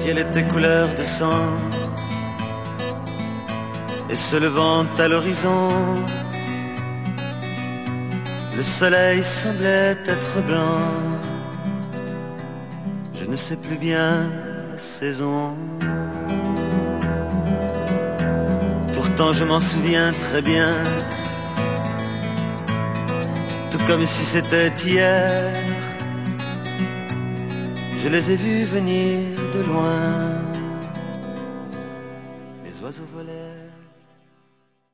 ciel était couleur de sang, et se levant à l'horizon, le soleil semblait être blanc. Je ne sais plus bien la saison, pourtant je m'en souviens très bien, tout comme si c'était hier. Je les ai vus venir de loin, les oiseaux volaient.